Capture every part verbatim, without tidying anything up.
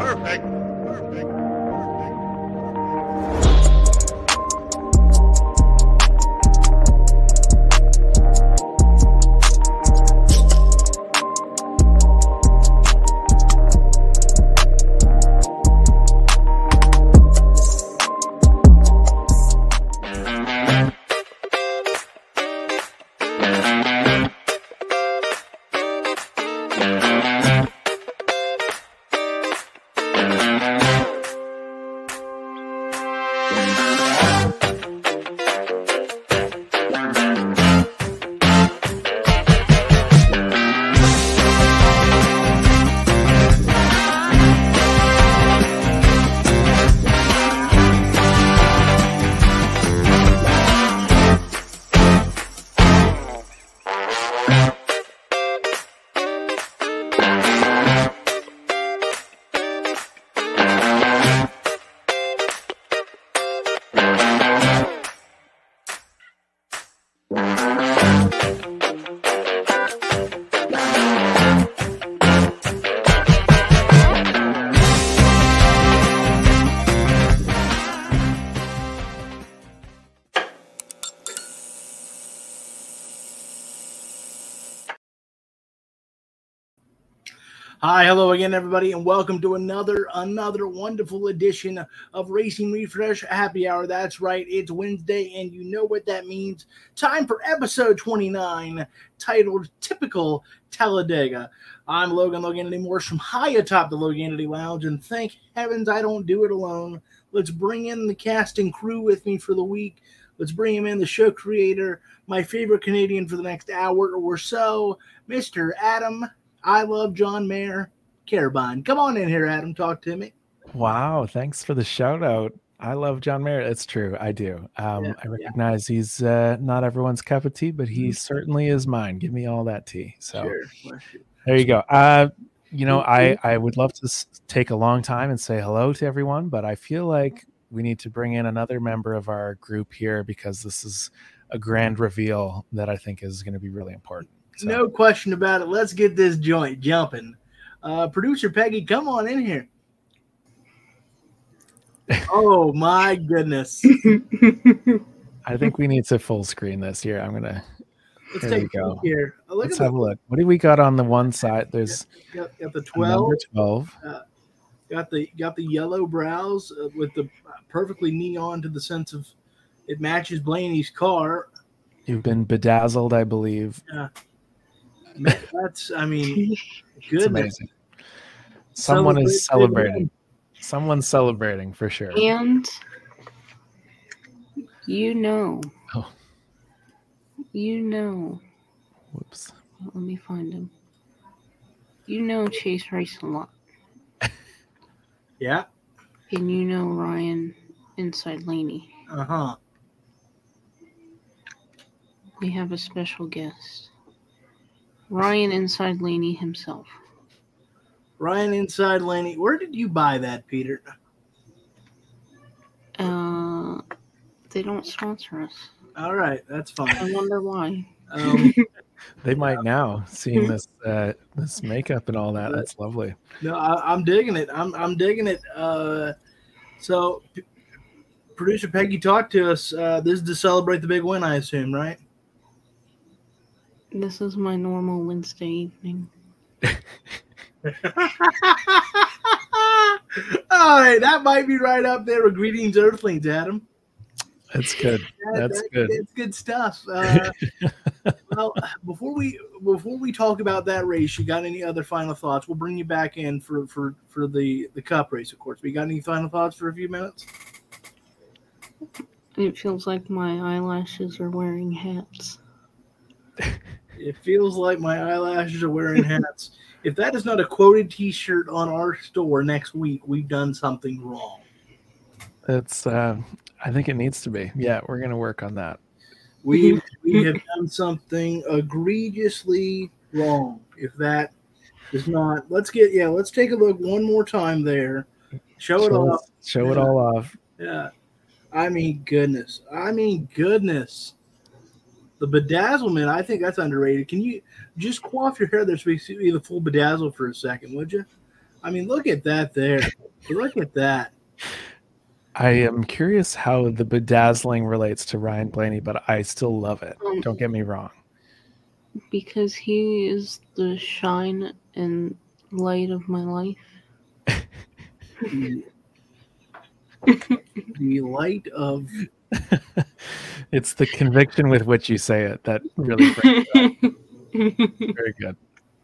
Perfect. Perfect. Hi, hello again, everybody, and welcome to another another wonderful edition of Racing Refresh Happy Hour. That's right, it's Wednesday, and you know what that means. Time for episode twenty-nine, titled Typical Talladega. I'm Logan Loganity Morse from high atop the Loganity Lounge, and thank heavens I don't do it alone. Let's bring in the cast and crew with me for the week. Let's bring him in, the show creator, my favorite Canadian for the next hour or so, Mister Adam I Love John Mayer Carabine. Come on in here, Adam. Talk to me. Wow. Thanks for the shout out. I love John Mayer. It's true. I do. Um, yeah, I recognize yeah. he's uh, not everyone's cup of tea, but he mm-hmm. certainly is mine. Give me all that tea. So sure. There you go. Uh, you know, I, I would love to s- take a long time and say hello to everyone, but I feel like we need to bring in another member of our group here because this is a grand reveal that I think is going to be really important. So. No question about it. Let's get this joint jumping. Uh, Producer Peggy, come on in here. Oh, my goodness. I think we need to full screen this here. I'm going to. Let's take a look here. Oh, look Let's at have the, a look. What do we got on the one side? There's got, got the twelve. Number twelve. Uh, got the got the yellow brows uh, with the perfectly neon to the sense of it matches Blaney's car. You've been bedazzled, I believe. Yeah. That's, I mean, goodness. Amazing. Someone Celebrate is celebrating. Someone's celebrating for sure. And you know. Oh. You know. Whoops. Let me find him. You know Chase Rice a lot. Yeah. And you know Ryan Inside Laney. Uh-huh. We have a special guest. Ryan Inside Laney himself. Ryan Inside Laney. Where did you buy that, Peter? Uh, they don't sponsor us. All right, that's fine. I wonder why. Um, they might now, seeing this uh, this makeup and all that. That's lovely. No, I, I'm digging it. I'm I'm digging it. Uh, so, P- Producer Peggy, talk to us. Uh, this is to celebrate the big win, I assume, right? This is my normal Wednesday evening. All right, that might be right up there with Greetings Earthlings, Adam. That's good. That, That's that, good. That's good stuff. Uh, well, before we before we talk about that race, you got any other final thoughts? We'll bring you back in for for, for the, the Cup race, of course. But you got any final thoughts for a few minutes? It feels like my eyelashes are wearing hats. It feels like my eyelashes are wearing hats. If that is not a quoted T-shirt on our store next week, we've done something wrong. It's. Uh, I think it needs to be. Yeah, we're gonna work on that. We we have done something egregiously wrong. If that is not, let's get yeah. Let's take a look one more time there. Show, show it off. Show yeah. it all off. Yeah. I mean, goodness. I mean, goodness. The bedazzlement, I think that's underrated. Can you just coif your hair there so we see the full bedazzle for a second, would you? I mean, look at that there. Look at that. I am curious how the bedazzling relates to Ryan Blaney, but I still love it. Um, Don't get me wrong. Because he is the shine and light of my life. The, the light of... It's the conviction with which you say it that really brings it up. Very good.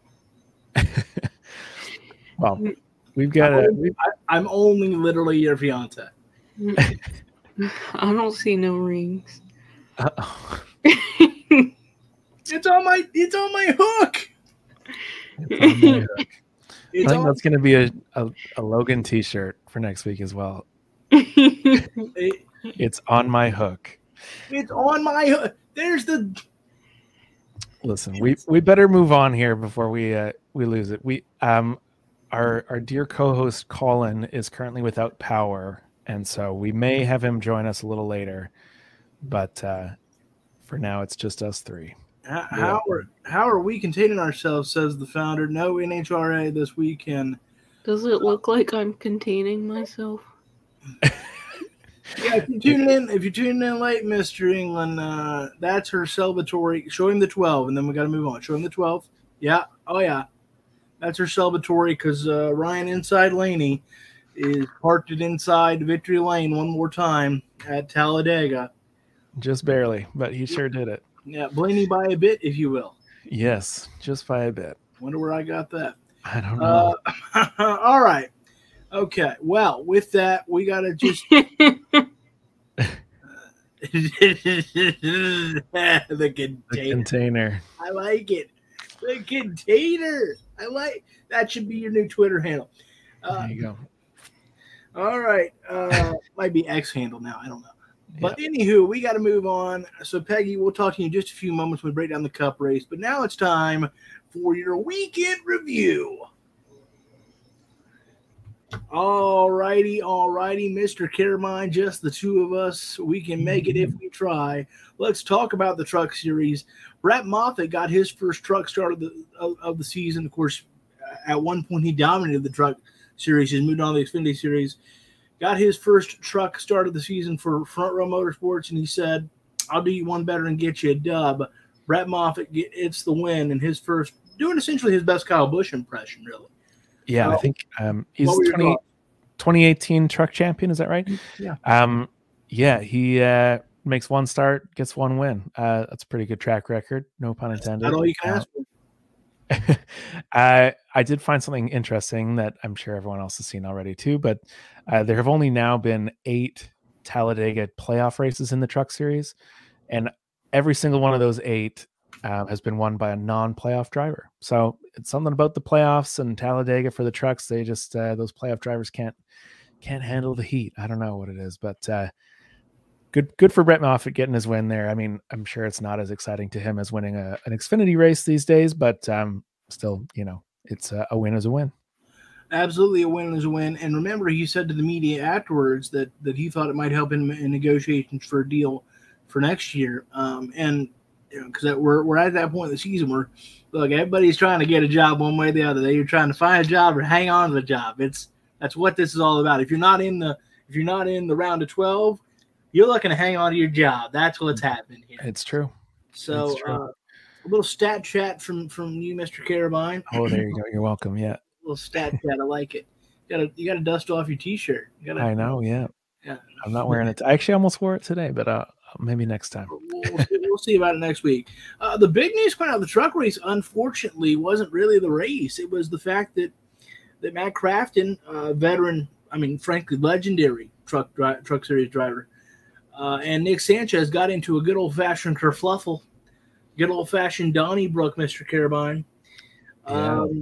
Well, we've got a... We've... I, I'm only literally your fiance. I don't see no rings. Uh-oh. It's on my it's on my hook. It's on my hook. It's I think on, that's going to be a, a, a Logan t-shirt for next week as well. it, It's on my hook. It's on my hook. There's the... Listen, we, we better move on here before we uh, we lose it. We um our our dear co-host Colin is currently without power, and so we may have him join us a little later. But uh, for now, it's just us three. How, how are how are we containing ourselves? Says the founder. No N H R A this weekend. Does it look like I'm containing myself? Yeah, if you're tuning in, if you're tuning in late, Mister England, uh, that's her celebratory. Show him the twelve, and then we got to move on. Show him the twelve. Yeah, oh yeah, that's her celebratory because uh, Ryan Inside Laney is parked it inside Victory Lane one more time at Talladega. Just barely, but he sure did it. Yeah, Blaney by a bit, if you will. Yes, just by a bit. Wonder where I got that. I don't know. Uh, all right. Okay. Well, with that, we got to just. the container. The container. I like it. The container. I like that. Should be your new Twitter handle. Uh, there you go. All right. Uh, might be X handle now. I don't know. But Yep. anywho, we got to move on. So, Peggy, we'll talk to you in just a few moments when we break down the cup race. But now it's time for your weekend review. All righty, all righty, Mister Carmine, just the two of us. We can make it if we try. Let's talk about the truck series. Brett Moffitt got his first truck start of the of, of the season. Of course, at one point he dominated the truck series. He's moved on to the Xfinity series. Got his first truck start of the season for Front Row Motorsports, and he said, "I'll do you one better and get you a dub." Brett Moffitt gets the win in his first, doing essentially his best Kyle Busch impression, really. Yeah, uh, I think um, he's twenty, twenty eighteen truck champion. Is that right? Yeah. Um, yeah, he uh, makes one start, gets one win. Uh, that's a pretty good track record. No pun intended. That's all you can uh, ask for. I I did find something interesting that I'm sure everyone else has seen already too, but uh, there have only now been eight Talladega playoff races in the truck series, and every single one of those eight uh, has been won by a non-playoff driver. So it's something about the playoffs and Talladega for the trucks. They just uh, those playoff drivers can't can't handle the heat. I don't know what it is, but uh, good good for Brett Moffitt getting his win there. I mean, I'm sure it's not as exciting to him as winning a, an Xfinity race these days, but um, still, you know, it's a, a win is a win. Absolutely, a win is a win. And remember, he said to the media afterwards that that he thought it might help him in negotiations for a deal for next year. Um, and because you know, we're we're at that point in the season where, look, everybody's trying to get a job one way or the other. They're trying to find a job or hang on to the job. It's that's what this is all about. If you're not in the if you're not in the round of twelve, you're looking to hang on to your job. That's what's happening here. It's true. So it's true. Uh, a little stat chat from from you, Mister Carabine. Oh, there you go. You're welcome. Yeah. A little stat chat. I like it. You gotta you gotta dust off your t-shirt. You gotta, I know. Yeah. Yeah. I'm not wearing it. I actually almost wore it today, but uh, maybe next time. We'll, we'll, see, we'll see about it next week. Uh, the big news coming out of the truck race, unfortunately, wasn't really the race. It was the fact that that Matt Crafton, uh, veteran, I mean, frankly, legendary truck dri- truck series driver, uh, and Nick Sanchez got into a good old-fashioned kerfluffle, good old-fashioned Donnybrook, Mister Carabine. Yeah. Um,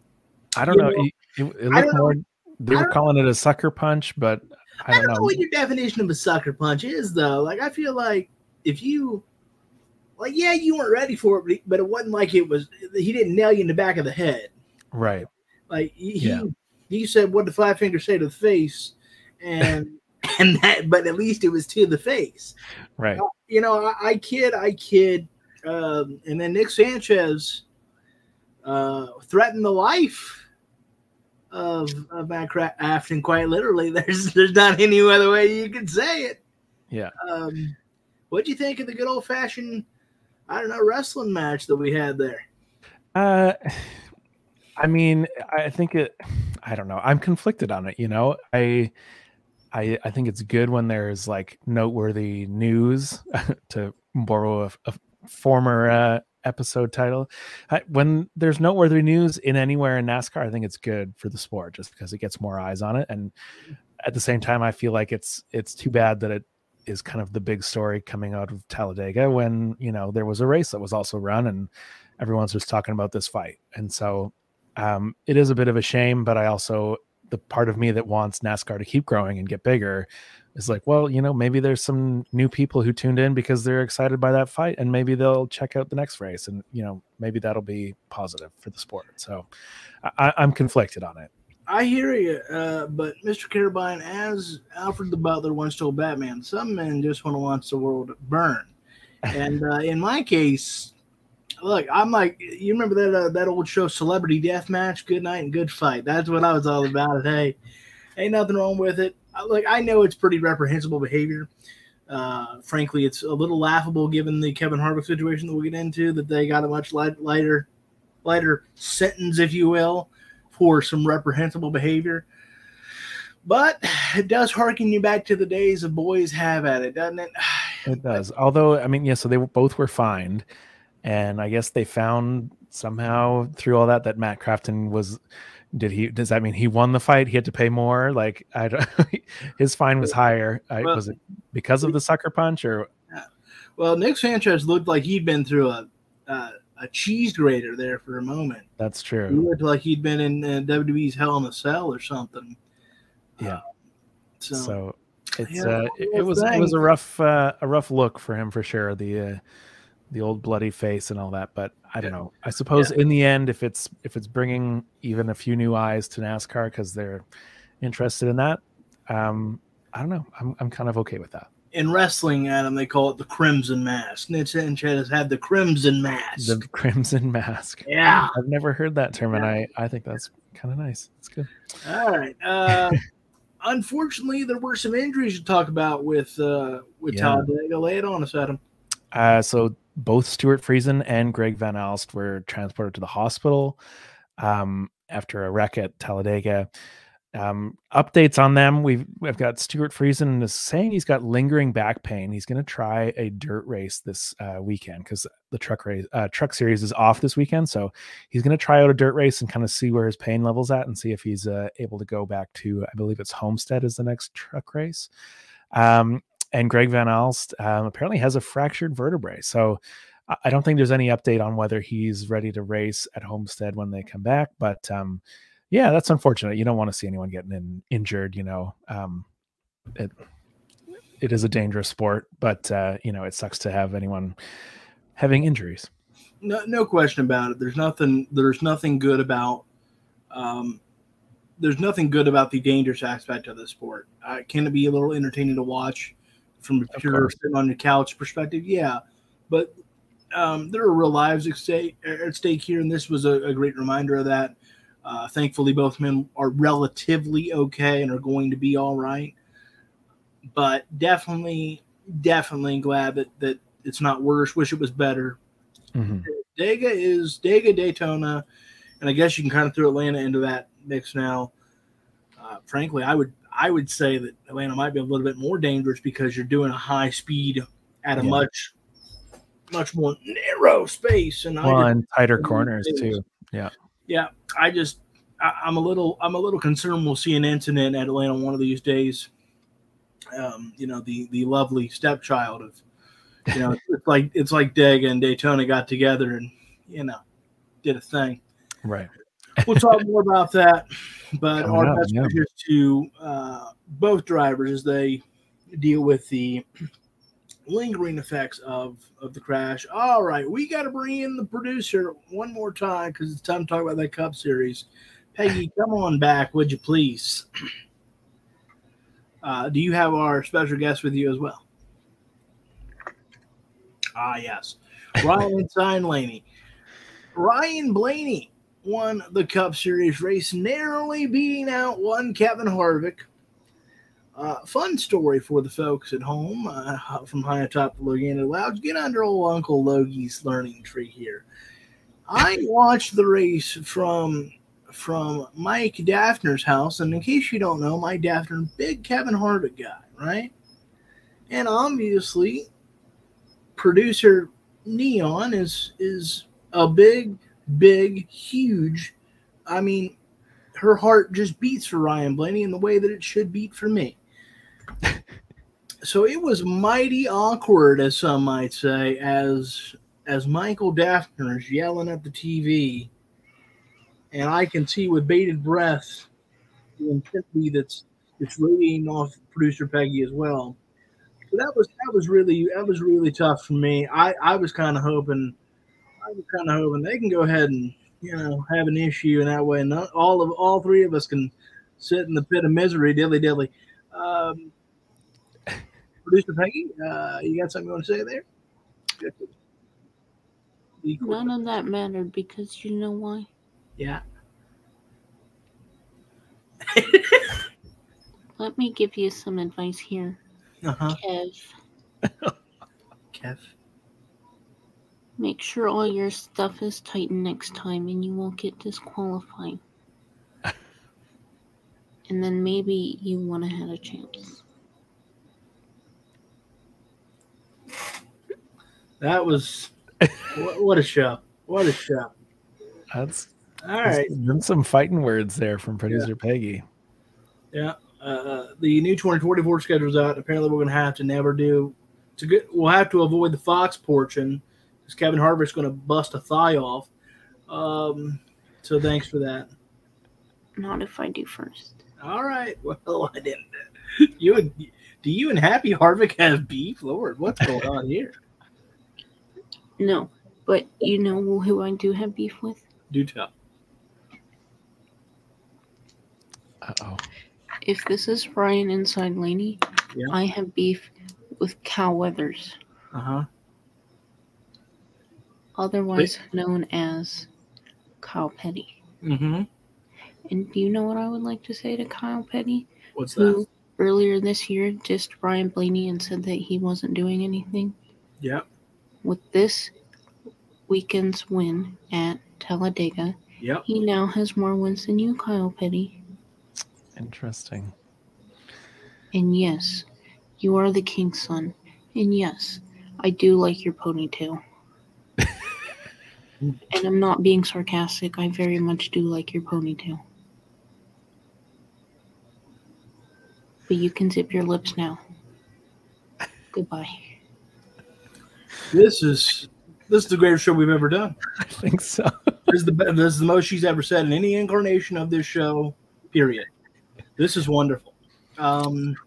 I don't know. know, It, it, it looked more. They were don't calling it a sucker punch, but I I don't, don't know know. what your definition of a sucker punch is, though. Like, I feel like if you, like, yeah, you weren't ready for it, but it wasn't like it was, he didn't nail you in the back of the head. Right. Like, he, Yeah. he said, what did five fingers say to the face? And, and that, but at least it was to the face. Right. Uh, you know, I, I kid, I kid. Um, and then Nick Sanchez uh, threatened the life of, of Matt Craft, and quite literally, there's there's not any other way you can say it. Yeah. Um, what'd you think of the good old fashioned, I don't know, wrestling match that we had there? Uh, I mean, I think it. I don't know. I'm conflicted on it. You know, I. I, I think it's good when there's like noteworthy news to borrow a, a former uh, episode title. I, when there's noteworthy news in anywhere in NASCAR, I think it's good for the sport just because it gets more eyes on it. And at the same time, I feel like it's it's too bad that it is kind of the big story coming out of Talladega when, you know, there was a race that was also run and everyone's just talking about this fight. And so um, it is a bit of a shame, but I also, the part of me that wants NASCAR to keep growing and get bigger is like, well, you know, maybe there's some new people who tuned in because they're excited by that fight and maybe they'll check out the next race and, you know, maybe that'll be positive for the sport. So I, I'm conflicted on it. I hear you, uh, but Mister Carabine, as Alfred the Butler once told Batman, some men just want to watch the world burn. And uh, in my case, look, I'm like, you remember that uh, that old show, Celebrity Deathmatch, Good Night and Good Fight. That's what I was all about. Hey, ain't nothing wrong with it. Like, I know it's pretty reprehensible behavior. Uh, frankly, it's a little laughable given the Kevin Harvick situation that we'll get into, that they got a much light, lighter, lighter sentence, if you will, for some reprehensible behavior. But it does harken you back to the days of boys have at it, doesn't it? It does. Although, I mean, yeah, so they both were fined. And I guess they found somehow through all that that Matt Crafton was, did he, does that mean he won the fight? He had to pay more? Like, I don't, his fine was higher. I, well, was it because of the sucker punch or? Well, Nick Sanchez looked like he'd been through a, uh, a cheese grater there for a moment. That's true. He looked like he'd been in uh, W W E's Hell in a Cell or something. Yeah. Uh, so, so it's, yeah, uh, it, it was, it was a rough, uh, a rough look for him for sure. The, uh, the old bloody face and all that, but I don't yeah. know. I suppose yeah. in the end, if it's if it's bringing even a few new eyes to NASCAR because they're interested in that, um, I don't know. I'm I'm kind of okay with that. In wrestling, Adam, they call it the Crimson Mask. Nick Sanchez had the Crimson Mask. The Crimson Mask. Yeah, I've never heard that term, yeah. and I I think that's kind of nice. It's good. All right. Uh, unfortunately, there were some injuries to talk about with uh, with yeah. Talladega. Lay it on us, Adam. Uh, so. Both Stuart Friesen and Greg Van Alst were transported to the hospital um, after a wreck at Talladega. Um, updates on them. We've we've got Stuart Friesen is saying he's got lingering back pain. He's going to try a dirt race this uh, weekend because the truck race uh, truck series is off this weekend. So he's going to try out a dirt race and kind of see where his pain level's at and see if he's uh, able to go back to, I believe it's Homestead is the next truck race. Um, And Greg Van Alst um, apparently has a fractured vertebrae. So I don't think there's any update on whether he's ready to race at Homestead when they come back. But um, yeah, that's unfortunate. You don't want to see anyone getting in, injured, you know. Um, it, it is a dangerous sport, but, uh, you know, it sucks to have anyone having injuries. No, no question about it. There's nothing, there's nothing good about um, there's nothing good about the dangerous aspect of the sport. Uh, can it be a little entertaining to watch? From a pure sitting on the couch perspective, yeah, but um, there are real lives at stake, at stake here, and this was a, a great reminder of that. Uh, thankfully, both men are relatively okay and are going to be all right. But definitely, definitely glad that that it's not worse. Wish it was better. Mm-hmm. Dega is Dega Daytona, and I guess you can kind of throw Atlanta into that mix now. Uh, frankly, I would. I would say that Atlanta might be a little bit more dangerous because you're doing a high speed at a yeah. much, much more narrow space and, well, and tighter corners too. Yeah, yeah. I just, I, I'm a little, I'm a little concerned we'll see an incident at Atlanta one of these days. Um, you know, the the lovely stepchild of, you know, it's like it's like Dega and Daytona got together and you know, did a thing. Right. We'll talk more about that, but Coming our up, best wishes yeah. to uh, both drivers as they deal with the lingering effects of, of the crash. All right, we got to bring in the producer one more time because it's time to talk about that Cup Series. Peggy, come on back, would you please? Uh, do you have our special guest with you as well? Ah, yes. Ryan Sign Laney. Ryan Blaney. won the Cup Series race, narrowly beating out one Kevin Harvick. Uh, fun story for the folks at home uh, from high atop the Logano Lounge. Get under old Uncle Logie's learning tree here. I watched the race from from Mike Daffner's house, and in case you don't know, Mike Daffner, big Kevin Harvick guy, right? And obviously, producer Neon is is a big, big, huge. I mean, her heart just beats for Ryan Blaney in the way that it should beat for me. So it was mighty awkward, as some might say, as as Michael Daffner is yelling at the T V, and I can see with bated breath the intensity that's that's radiating off producer Peggy as well. So that was that was really that was really tough for me. I, I was kind of hoping I was kind of hoping they can go ahead and you know have an issue, and that way not, all of all three of us can sit in the pit of misery, dilly dilly. Um, Producer Peggy, uh, you got something you want to say there? None of that mattered because you know why? Yeah. Let me give you some advice here, uh-huh. Kev. Kev. Make sure all your stuff is tightened next time and you won't get disqualified. And then maybe you want to have a chance. That was what, what a show! What a show! That's all right. Been some fighting words there from producer yeah. Peggy. Yeah, uh, the new twenty twenty-four schedule's out. Apparently, we're going to have to never do. To get, we'll have to avoid the Fox portion because Kevin Harvick's going to bust a thigh off. Um, so thanks for that. Not if I do first. All right. Well, I didn't. You and do you and Happy Harvick have beef? Lord, what's going on here? No, but you know who I do have beef with? Do tell. Uh-oh. If this is Ryan inside Laney, yeah. I have beef with Cal Weathers. Uh-huh. Otherwise Wait. known as Kyle Petty. Mm-hmm. And do you know what I would like to say to Kyle Petty? What's who that? Earlier this year dissed Ryan Blaney and said that he wasn't doing anything? Yep. With this weekend's win at Talladega, yep. he now has more wins than you, Kyle Petty. Interesting. And yes, you are the king's son. And yes, I do like your ponytail. And I'm not being sarcastic. I very much do like your ponytail. But you can zip your lips now. Goodbye. This is this is the greatest show we've ever done. I think so. This is the this is the most she's ever said in any incarnation of this show. Period. This is wonderful. Um,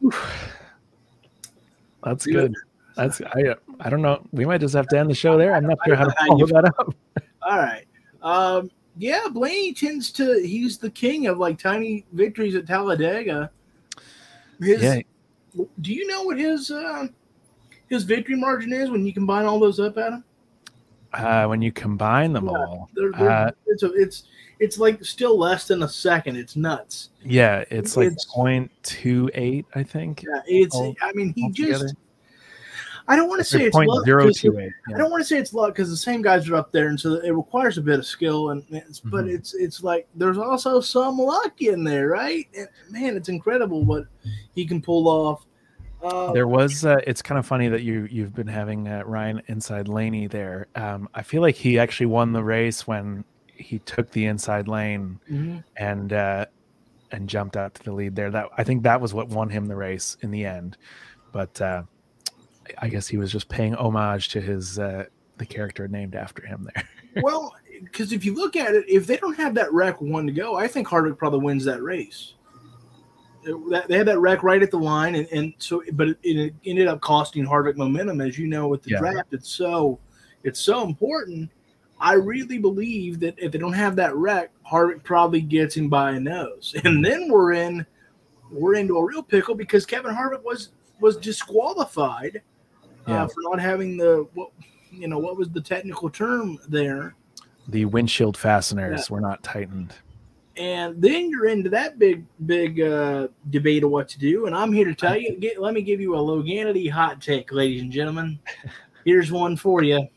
That's good. That's I. I don't know. We might just have to end the show there. I'm not sure how to follow that up. All right. Um, yeah, Blaney tends to. He's the king of like tiny victories at Talladega. His, yeah. Do you know what his uh, his victory margin is when you combine all those up, Adam? Uh, when you combine them yeah, all, they're, they're, uh, it's a, it's it's like still less than a second. It's nuts. Yeah, it's like it's, point two eight, I think. Yeah, it's. all, I mean, he altogether. just. I don't want to say it's point luck. zero two eight. Yeah. I don't want to say it's luck because the same guys are up there, and so it requires a bit of skill. And it's, mm-hmm. but it's it's like there's also some luck in there, right? And man, it's incredible what he can pull off. Uh, there was. Uh, it's kind of funny that you you've been having uh, Ryan inside Laney there. Um, I feel like he actually won the race when he took the inside lane mm-hmm. and uh, and jumped out to the lead there. That I think that was what won him the race in the end. But uh, I guess he was just paying homage to his uh, the character named after him there. Well, because if you look at it, if they don't have that wreck one to go, I think Harvick probably wins that race. They had that wreck right at the line, and, and so, but it, it ended up costing Harvick momentum, as you know, with the yeah. draft. It's so, it's so important. I really believe that if they don't have that wreck, Harvick probably gets him by a nose, and then we're in, we're into a real pickle because Kevin Harvick was was disqualified yeah. uh, for not having the what, you know, what was the technical term there? the windshield fasteners yeah. were not tightened. And then you're into that big, big uh, debate of what to do. And I'm here to tell you, get, let me give you a Loganity hot take, ladies and gentlemen. Here's one for you.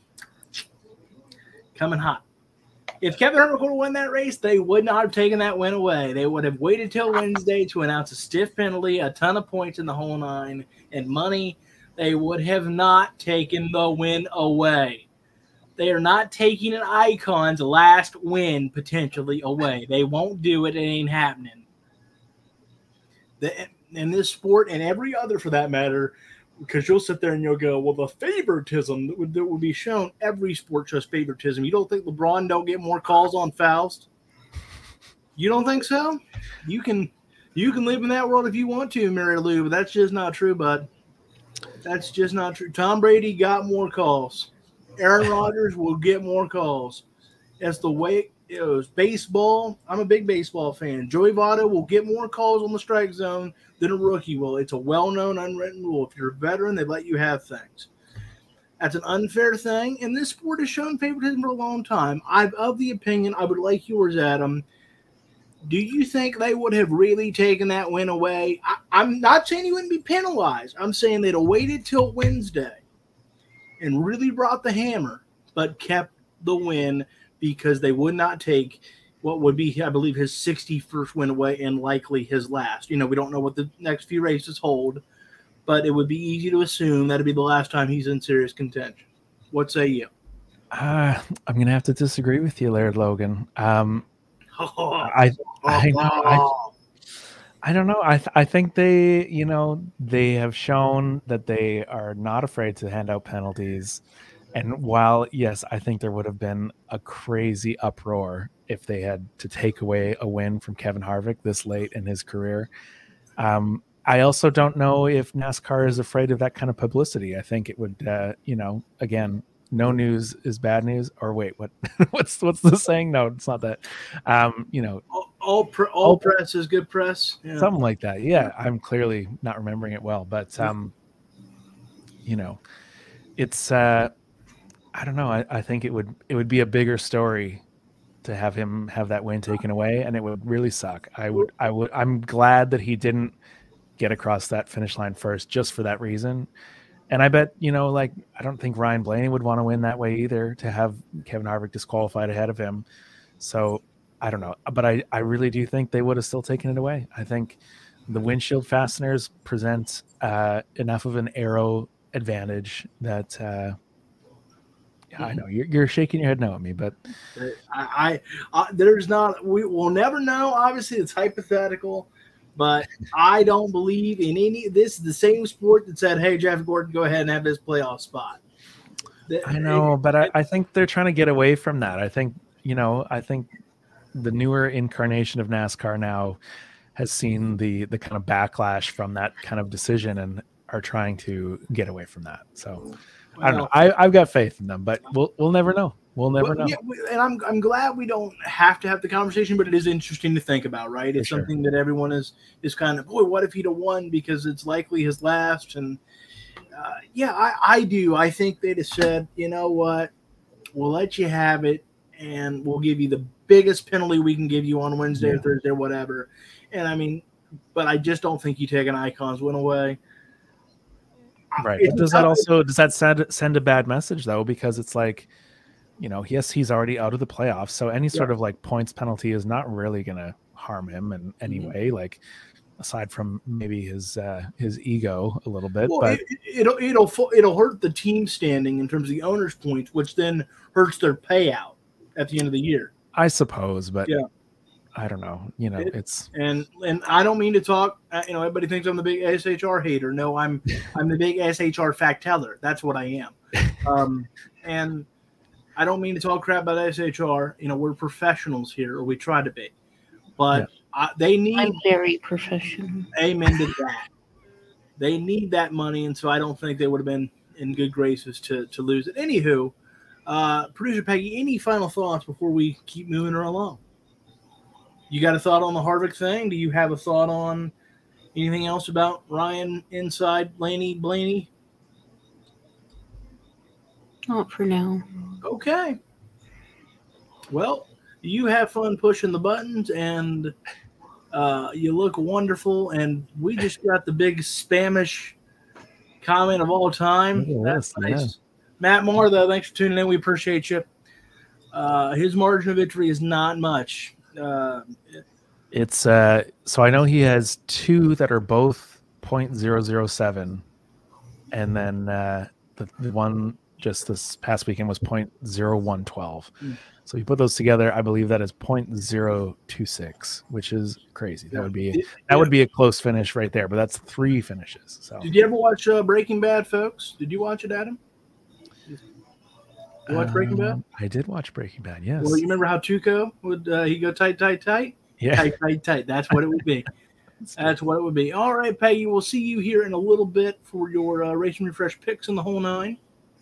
Coming hot. If Kevin Harvick would have won that race, they would not have taken that win away. They would have waited till Wednesday to announce a stiff penalty, a ton of points in the whole nine, and money. They would have not taken the win away. They are not taking an Icon's last win potentially away. They won't do it. It ain't happening. The, in this sport and every other for that matter, because you'll sit there and you'll go, well, the favoritism that would, that would be shown, every sport shows favoritism. You don't think LeBron don't get more calls on fouls? You don't think so? You can you can live in that world if you want to, Mary Lou, but that's just not true, bud. That's just not true. Tom Brady got more calls. Aaron Rodgers will get more calls. That's the way it goes. Baseball, I'm a big baseball fan. Joey Votto will get more calls on the strike zone than a rookie will. It's a well-known, unwritten rule. If you're a veteran, they let you have things. That's an unfair thing, and this sport has shown favoritism for a long time. I'm of the opinion, I would like yours, Adam. Do you think they would have really taken that win away? I, I'm not saying he wouldn't be penalized. I'm saying they'd have waited till Wednesday and really brought the hammer, but kept the win because they would not take what would be, I believe, his sixty-first win away and likely his last. You know, we don't know what the next few races hold, but it would be easy to assume that'd be the last time he's in serious contention. What say you? Uh, I'm going to have to disagree with you, Laird Logan. Um, oh, I, I, know, I, I don't know. I th- I think they, you know, they have shown that they are not afraid to hand out penalties. And while, yes, I think there would have been a crazy uproar if they had to take away a win from Kevin Harvick this late in his career. Um, I also don't know if NASCAR is afraid of that kind of publicity. I think it would, uh, you know, again, no news is bad news. Or wait, what? what's what's the saying? No, it's not that. Um, you know, all all, pre- all, all press is good press. Yeah. Something like that. Yeah, I'm clearly not remembering it well, but um, you know, it's. Uh, I don't know. I, I think it would it would be a bigger story to have him have that win taken away, and it would really suck. I would I would I'm glad that he didn't get across that finish line first, just for that reason. And I bet, you know, like, I don't think Ryan Blaney would want to win that way either, to have Kevin Harvick disqualified ahead of him. So I don't know, but I, I really do think they would have still taken it away. I think the windshield fasteners present uh, enough of an aero advantage that uh, yeah, I know you're, you're shaking your head no at me, but I, I, I there's not, we will never know. Obviously it's hypothetical. But I don't believe in any. This is the same sport that said, "Hey, Jeff Gordon, go ahead and have this playoff spot." I know, but I, I think they're trying to get away from that. I think, you know, I think the newer incarnation of NASCAR now has seen the the kind of backlash from that kind of decision and are trying to get away from that. So well, I don't know. I, I've got faith in them, but we'll we'll never know. We'll never well, know. Yeah, and I'm I'm glad we don't have to have the conversation, but it is interesting to think about, right? It's For something sure. that everyone is is kind of, boy, what if he'd have won because it's likely his last? And uh, yeah, I, I do. I think they'd have said, you know what, we'll let you have it, and we'll give you the biggest penalty we can give you on Wednesday yeah. or Thursday or whatever. And I mean, but I just don't think you take an Icon's win away. Right. But does that also does that send send a bad message though? Because it's like, you know, yes, he's already out of the playoffs, so any sort yeah. of like points penalty is not really going to harm him in any mm-hmm. way. Like, aside from maybe his uh, his ego a little bit, well, but it, it'll it'll it'll hurt the team standing in terms of the owners' points, which then hurts their payout at the end of the year. I suppose, but yeah. I don't know. You know, it, it's and and I don't mean to talk. You know, everybody thinks I'm the big S H R hater. No, I'm I'm the big S H R fact teller. That's what I am. Um, and I don't mean to talk crap about S H R. You know, we're professionals here, or we try to be. But yeah. I, they need. I'm very professional. Amen to that. They need that money, and so I don't think they would have been in good graces to to lose it. Anywho, uh, producer Peggy, any final thoughts before we keep moving her along? You got a thought on the Harvick thing? Do you have a thought on anything else about Ryan inside Blaney Blaney? Not for now. Okay. Well, you have fun pushing the buttons, and uh, you look wonderful. And we just got the big Spanish comment of all time. That's nice. Yeah. Matt Moore, though, thanks for tuning in. We appreciate you. Uh, his margin of victory is not much. Uh, it's uh, so I know he has two that are both point zero zero seven, and then uh, the, the one just this past weekend was point zero one twelve. Mm. So you put those together, I believe that is point zero two six, which is crazy. That would be that would be a close finish right there, but that's three finishes. So did you ever watch uh, Breaking Bad, folks? Did you watch it, Adam? You watch Breaking Bad? Um, I did watch Breaking Bad, yes. Well, you remember how Tuco would uh, he go tight, tight, tight? Yeah. Tight, tight, tight. That's what it would be. That's, That's what it would be. All right, Peggy, we'll see you here in a little bit for your uh, Racing Refresh picks in the whole nine.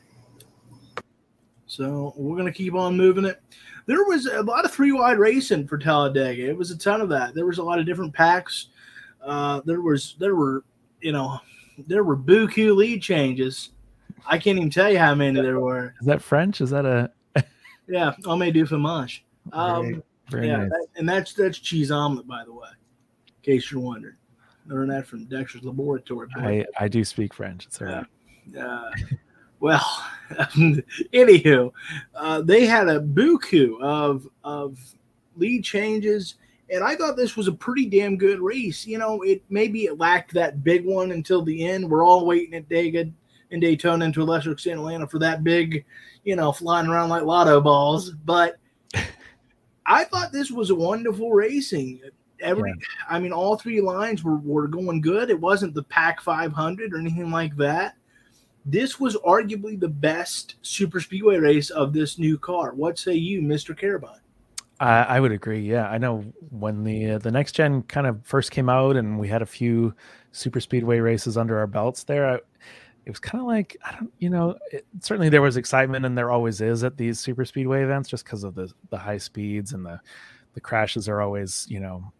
So we're going to keep on moving it. There was a lot of three-wide racing for Talladega. It was a ton of that. There was a lot of different packs. Uh, there was, there were, you know, there were buku lead changes. I can't even tell you how many there were. Is that French? Is that a? Yeah, homme du fromage. Um, very, very yeah, nice. that, and that's that's cheese omelet, by the way, in case you're wondering. Learned that from Dexter's Laboratory. I, I do speak French. It's all right. Uh, uh, well, anywho, uh, they had a buku of of lead changes, and I thought this was a pretty damn good race. You know, it maybe it lacked that big one until the end. We're all waiting at Dega in Daytona, and to a lesser extent Atlanta, for that big, you know, flying around like lotto balls. But I thought this was a wonderful racing. Every, yeah. I mean, all three lines were, were going good. It wasn't the Pac five hundred or anything like that. This was arguably the best super speedway race of this new car. What say you, Mister Carabine? Uh, I would agree. Yeah, I know when the uh, the next gen kind of first came out, and we had a few super speedway races under our belts there. I, It was kind of like, I don't, you know, it, certainly there was excitement, and there always is at these super speedway events, just because of the the high speeds, and the the crashes are always, you know,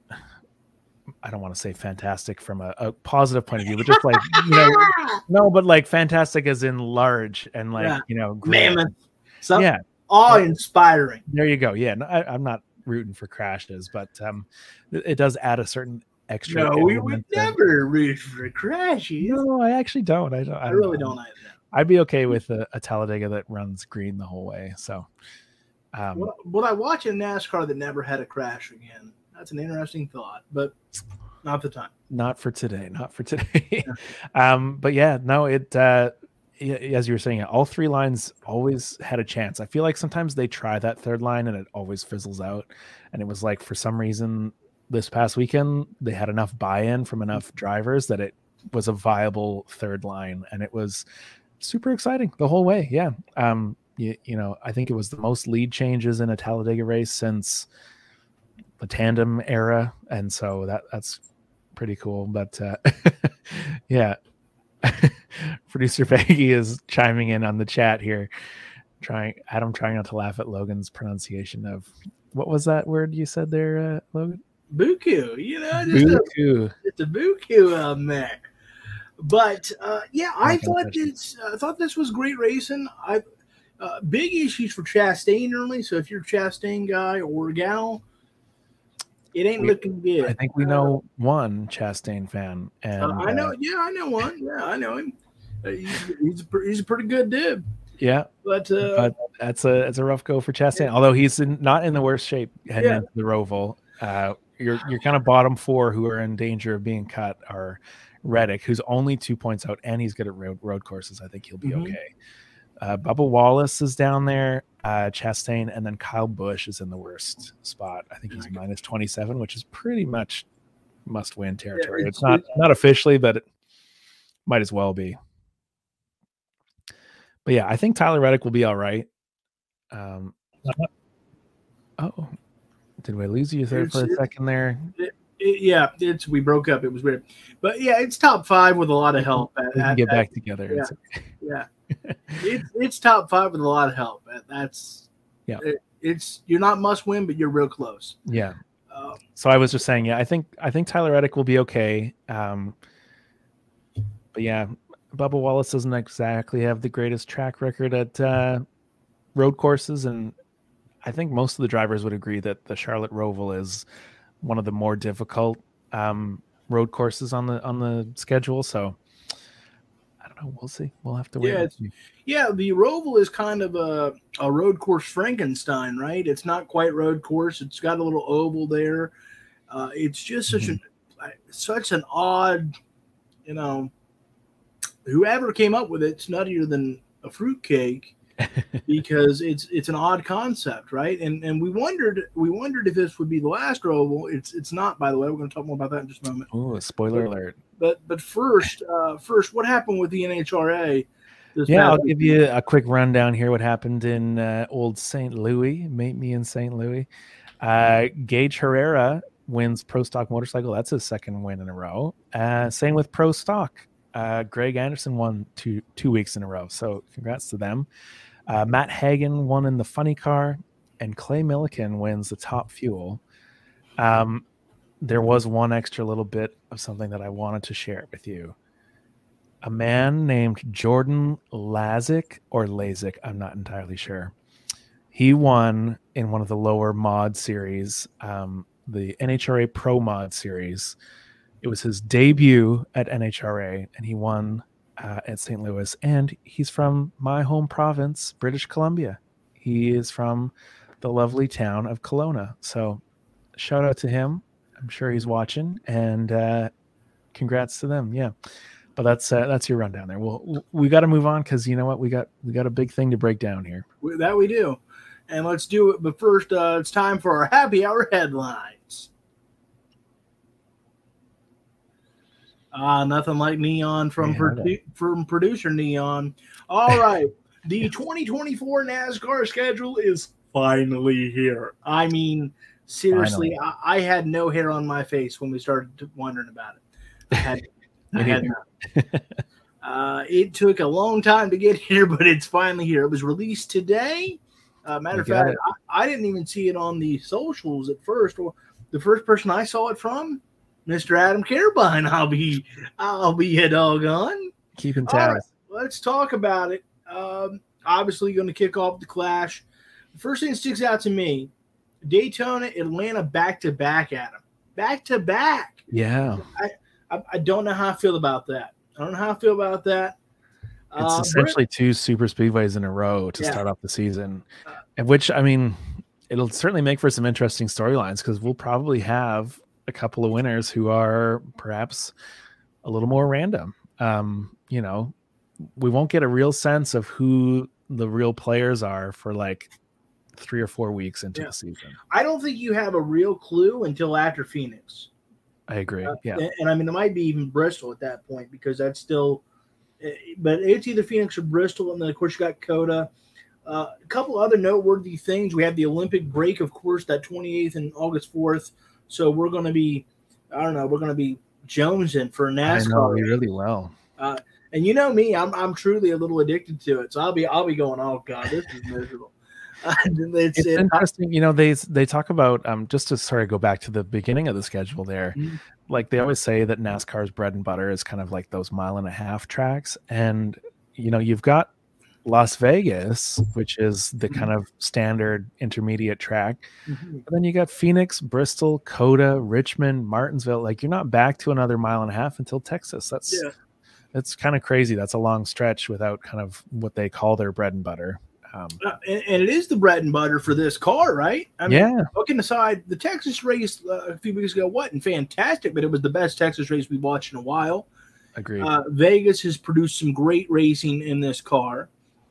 I don't want to say fantastic from a, a positive point of view, but just like, you know, no, but like fantastic as in large and like, yeah. you know, mammoth, so yeah, awe-inspiring. There you go. Yeah, no, I, I'm not rooting for crashes, but um, it, it does add a certain extra. No, we would never root for crashes. No, I actually don't. I don't. I, I don't really know. don't either. I'd be okay with a, a Talladega that runs green the whole way. So, um, well, would I watch a NASCAR that never had a crash again? That's an interesting thought, but not the time. Not for today. Not for today. um, but yeah, no, it. Uh, as you were saying, all three lines always had a chance. I feel like sometimes they try that third line and it always fizzles out. And it was like, for some reason, this past weekend, they had enough buy-in from enough drivers that it was a viable third line, and it was super exciting the whole way. Yeah. Um, you, you know, I think it was the most lead changes in a Talladega race since the tandem era. And so that that's pretty cool. But uh, yeah, producer Peggy is chiming in on the chat here, trying Adam trying not to laugh at Logan's pronunciation of, what was that word you said there, uh, Logan? Buku, you know, just buku. A, just a buku on there. But uh, yeah, I thought this. I uh, thought this was great racing. I uh, big issues for Chastain early. So if you're a Chastain guy or gal, it ain't we, looking good. I think we know uh, one Chastain fan, and uh, I know. Uh, yeah, I know one. Yeah, I know him. Uh, he's, he's, a, he's a pretty good dude. Yeah, but, uh, but that's a it's a rough go for Chastain. Yeah. Although he's in, not in the worst shape heading yeah. into the Roval. Uh, you're you're kind of bottom four who are in danger of being cut are Reddick, who's only two points out, and he's good at road road courses. I think he'll be mm-hmm. okay. Uh, Bubba Wallace is down there, uh, Chastain, and then Kyle Busch is in the worst spot. I think he's minus twenty-seven, which is pretty much must win territory. Yeah, it's, it's not it's, not officially, but it might as well be. But yeah, I think Tyler Reddick will be all right. Um, oh. Did we lose you there it's, for a second there? It, it, yeah, it's we broke up. It was weird, but yeah, it's top five with a lot of help. At, we can get at, back together. Yeah, yeah. it's it's top five with a lot of help. That's yeah. It, it's you're not must win, but you're real close. Yeah. Um, so I was just saying, yeah, I think I think Tyler Reddick will be okay. Um, but yeah, Bubba Wallace doesn't exactly have the greatest track record at uh, road courses, and I think most of the drivers would agree that the Charlotte Roval is one of the more difficult um, road courses on the on the schedule. So I don't know. We'll see. We'll have to wait. Yeah, it's, yeah. The Roval is kind of a, a road course Frankenstein, right? It's not quite road course. It's got a little oval there. Uh, it's just such mm-hmm. an such an odd, you know. Whoever came up with it, it's nuttier than a fruitcake because it's it's an odd concept, right? And and we wondered we wondered if this would be the last Roval. It's it's not, by the way. We're going to talk more about that in just a moment. Oh, spoiler but, alert! But but first, uh, first, what happened with the N H R A? Yeah, I'll give you a quick rundown here. What happened in uh, old Saint Louis? Meet me in Saint Louis. Uh, Gage Herrera wins Pro Stock Motorcycle. That's his second win in a row. Uh, same with Pro Stock. Uh, Greg Anderson won two two weeks in a row, so congrats to them. Uh, Matt Hagen won in the funny car, and Clay Milliken wins the Top Fuel. Um, there was one extra little bit of something that I wanted to share with you. A man named Jordan Lazick or Lazick, I'm not entirely sure. He won in one of the lower mod series, um, the N H R A Pro Mod series. It was his debut at N H R A, and he won uh, at Saint Louis. And he's from my home province, British Columbia. He is from the lovely town of Kelowna. So shout out to him. I'm sure he's watching, and uh, congrats to them. Yeah, but that's uh, that's your rundown there. We'll we got to move on because you know what, we got we got a big thing to break down here. That we do, and let's do it. But first, uh, it's time for our happy hour headlines. Ah, uh, nothing like Neon from yeah, produ- from producer Neon. All right, the twenty twenty-four NASCAR schedule is finally here. I mean, seriously, I, I had no hair on my face when we started wondering about it. I had, I had not. Uh, it took a long time to get here, but it's finally here. It was released today. Uh, matter of fact, I, I didn't even see it on the socials at first. Well, the first person I saw it from, Mister Adam Carabine. I'll be, I'll be a doggone. Keeping tabs. Right, let's talk about it. Um, obviously, going to kick off the Clash. The first thing that sticks out to me: Daytona, Atlanta, back to back. Adam, back to back. Yeah. I, I, I don't know how I feel about that. I don't know how I feel about that. It's uh, essentially two super speedways in a row to yeah. start off the season, and which I mean, it'll certainly make for some interesting storylines because we'll probably have a couple of winners who are perhaps a little more random. Um, you know, we won't get a real sense of who the real players are for like three or four weeks into yeah. the season. I don't think you have a real clue until after Phoenix. I agree. Uh, yeah. And, and I mean, it might be even Bristol at that point because that's still, but it's either Phoenix or Bristol. And then of course you got Coda. Uh, a couple other noteworthy things. We have the Olympic break, of course, that twenty-eighth and August fourth. So we're going to be, I don't know, we're going to be jonesing for NASCAR. I know, really well. Uh, and you know me, I'm I'm truly a little addicted to it. So I'll be I'll be going, oh God, this is miserable. Uh, it's, it's it, interesting, you know. They they talk about um just to sort of go back to the beginning of the schedule there. Mm-hmm. Like they always say that NASCAR's bread and butter is kind of like those mile and a half tracks, and you know you've got Las Vegas, which is the kind of standard intermediate track. Mm-hmm. And then you got Phoenix, Bristol, Coda, Richmond, Martinsville. Like you're not back to another mile and a half until Texas. That's yeah. that's kind of crazy. That's a long stretch without kind of what they call their bread and butter. Um, uh, and, and it is the bread and butter for this car, right? I mean, yeah. Looking aside, the Texas race uh, a few weeks ago wasn't fantastic, but it was the best Texas race we've watched in a while. Agreed. Uh, Vegas has produced some great racing in this car.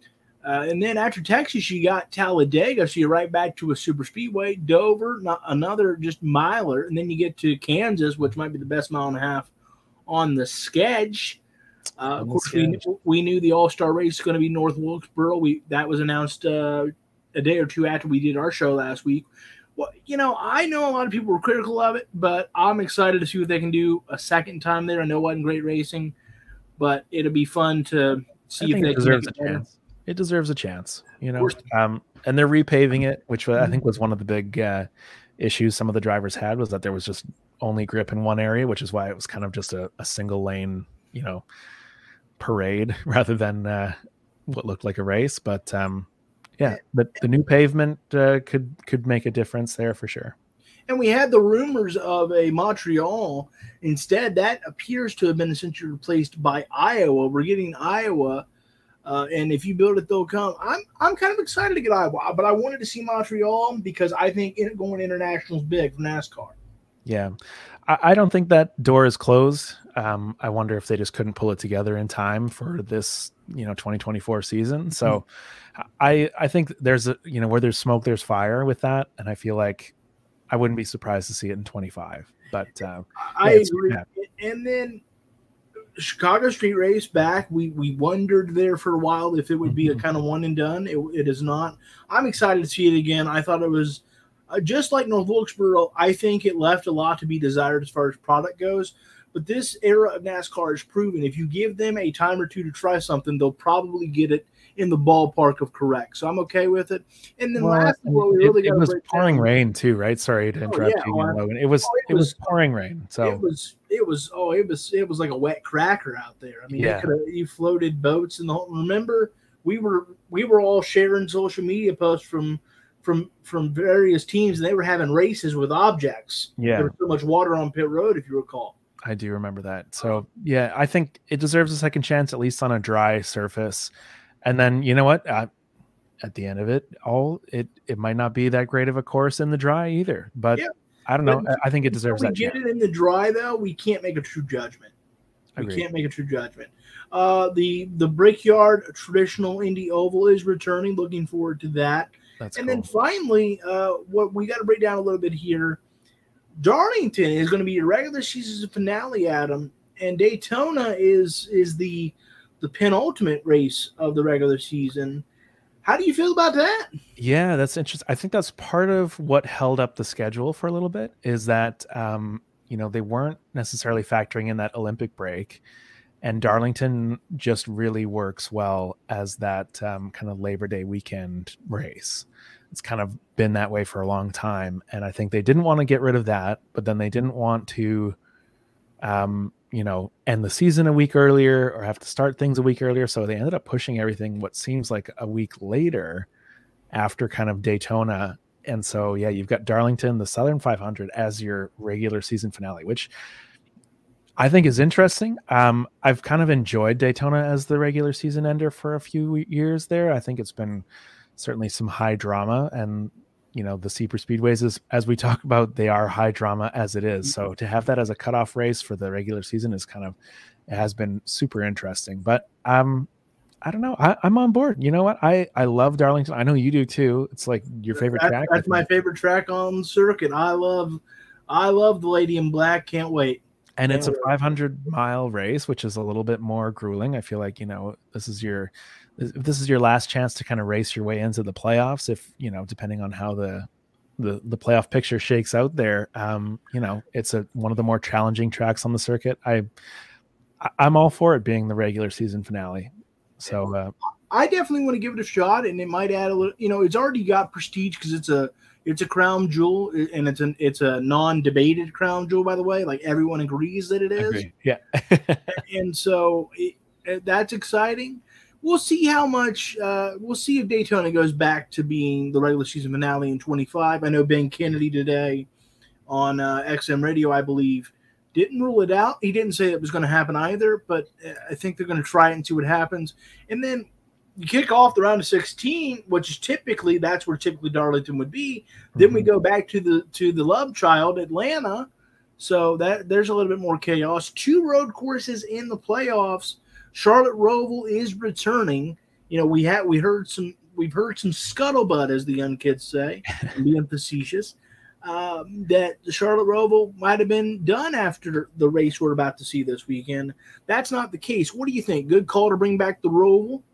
Uh, and then after Texas, you got Talladega, so you're right back to a super speedway. Dover, not another just miler, and then you get to Kansas, which might be the best mile and a half on the sketch. Uh, of course, we, we knew the All-Star race is going to be North Wilkesboro. We that was announced uh, a day or two after we did our show last week. Well, you know, I know a lot of people were critical of it, but I'm excited to see what they can do a second time there. I know it wasn't great racing, but it'll be fun to see I if they it can deserves make a it chance. It deserves a chance, you know. Um, and they're repaving it, which I think was one of the big uh, issues some of the drivers had was that there was just only grip in one area, which is why it was kind of just a, a single lane, you know, parade rather than uh, what looked like a race. But um, Yeah, but the new pavement uh, could could make a difference there for sure. And we had the rumors of a Montreal. Instead, that appears to have been essentially replaced by Iowa. We're getting Iowa, uh, and if you build it, they'll come. I'm I'm kind of excited to get Iowa, but I wanted to see Montreal because I think it, going international is big for NASCAR. Yeah, I, I don't think that door is closed. Um, I wonder if they just couldn't pull it together in time for this, you know, twenty twenty-four season. So, mm-hmm. I I think there's a you know where there's smoke, there's fire with that, and I feel like I wouldn't be surprised to see it in twenty-five. But uh, I yeah, agree. Yeah. And then Chicago Street Race back. We we wondered there for a while if it would be mm-hmm. a kind of one and done. It, it is not. I'm excited to see it again. I thought it was uh, just like North Wilkesboro. I think it left a lot to be desired as far as product goes. But this era of NASCAR is proven if you give them a time or two to try something, they'll probably get it in the ballpark of correct. So I'm okay with it. And then well, lastly, well, we really it, got it was pouring down. rain too, right? Sorry to interrupt oh, yeah, you, well, Logan. It was, oh, it, it was was pouring rain. So it was it was oh it was it was like a wet cracker out there. I mean, yeah. you floated boats and the whole. Remember, we were we were all sharing social media posts from from from various teams, and they were having races with objects. Yeah, there was so much water on pit road, if you recall. I do remember that. So yeah, I think it deserves a second chance, at least on a dry surface. And then you know what? Uh, at the end of it, all it it might not be that great of a course in the dry either. But yeah. I don't know. But I think it deserves that. We get chance. It in the dry though. We can't make a true judgment. We Agreed. Can't make a true judgment. Uh, the the Brickyard traditional Indy Oval is returning. Looking forward to that. That's and cool. then finally, uh, what we got to break down a little bit here. Darlington is going to be your regular season finale, Adam, and Daytona is is the the penultimate race of the regular season. How do you feel about that? Yeah, that's interesting. I think that's part of what held up the schedule for a little bit is that um, you know, they weren't necessarily factoring in that Olympic break, and Darlington just really works well as that um, kind of Labor Day weekend race. It's kind of been that way for a long time. And I think they didn't want to get rid of that, but then they didn't want to, um, you know, end the season a week earlier or have to start things a week earlier. So they ended up pushing everything what seems like a week later after kind of Daytona. And so, yeah, you've got Darlington, the Southern five hundred as your regular season finale, which I think is interesting. Um, I've kind of enjoyed Daytona as the regular season ender for a few years there. I think it's been certainly some high drama, and you know the super speedways, is, as we talk about, they are high drama as it is. So to have that as a cutoff race for the regular season is kind of, it has been super interesting. But um, I don't know, I, I'm on board. You know what? I I love Darlington. I know you do too. It's like your favorite that, track. That's my favorite track on the circuit. I love, I love the Lady in Black. Can't wait. And Can't it's a wait. five hundred mile race, which is a little bit more grueling. I feel like, you know, this is your. If this is your last chance to kind of race your way into the playoffs, if, you know, depending on how the, the, the playoff picture shakes out there, um, you know, it's a, one of the more challenging tracks on the circuit. I, I'm all for it being the regular season finale. So uh, I definitely want to give it a shot, and it might add a little, you know, it's already got prestige because it's a, it's a crown jewel, and it's an, it's a non-debated crown jewel, by the way, like everyone agrees that it is. Agreed. Yeah. And so it, that's exciting. We'll see how much, uh, we'll see if Daytona goes back to being the regular season finale in twenty-five. I know Ben Kennedy today on uh, X M Radio, I believe, didn't rule it out. He didn't say it was going to happen either, but I think they're going to try it and see what happens. And then you kick off the round of sixteen, which is typically, that's where typically Darlington would be. Mm-hmm. Then we go back to the to the love child, Atlanta. So that there's a little bit more chaos. Two road courses in the playoffs. Charlotte Roval is returning. You know, we had we heard some we've heard some scuttlebutt, as the young kids say, being facetious, um, that the Charlotte Roval might have been done after the race we're about to see this weekend. That's not the case. What do you think? Good call to bring back the Roval?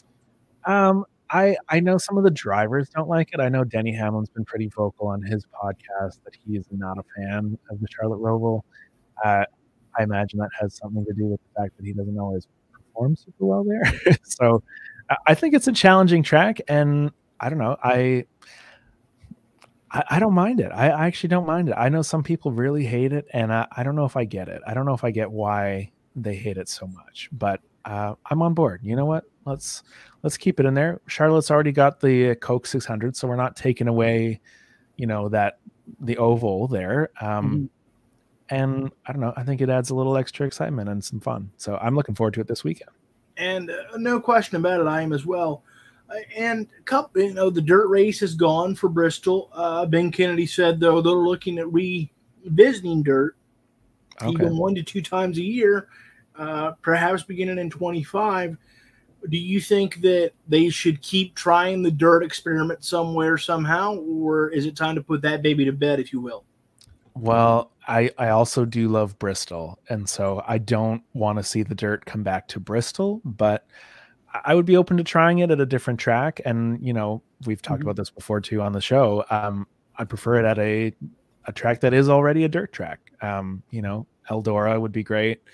Um, I I know some of the drivers don't like it. I know Denny Hamlin's been pretty vocal on his podcast that he is not a fan of the Charlotte Roval. Uh, I imagine that has something to do with the fact that he doesn't always perform super well there. So I think it's a challenging track, and I don't know. I, I I don't mind it. I, I actually don't mind it. I know some people really hate it, and I, I don't know if I get it. I don't know if I get why they hate it so much, but uh, I'm on board. You know what? Let's let's keep it in there. Charlotte's already got the Coke six hundred, so we're not taking away, you know, that the oval there. Um, mm-hmm. And I don't know. I think it adds a little extra excitement and some fun. So I'm looking forward to it this weekend. And uh, no question about it, I am as well. Uh, and cup, you know, the dirt race is gone for Bristol. Uh, Ben Kennedy said though they're looking at revisiting dirt, okay, even one to two times a year, uh, perhaps beginning in twenty-five. Do you think that they should keep trying the dirt experiment somewhere somehow, or is it time to put that baby to bed, if you will? Well, I, I also do love Bristol, and so I don't want to see the dirt come back to Bristol, but I would be open to trying it at a different track. And, you know, we've talked mm-hmm. about this before too on the show. Um, I prefer it at a, a track that is already a dirt track. Um, you know, Eldora would be great.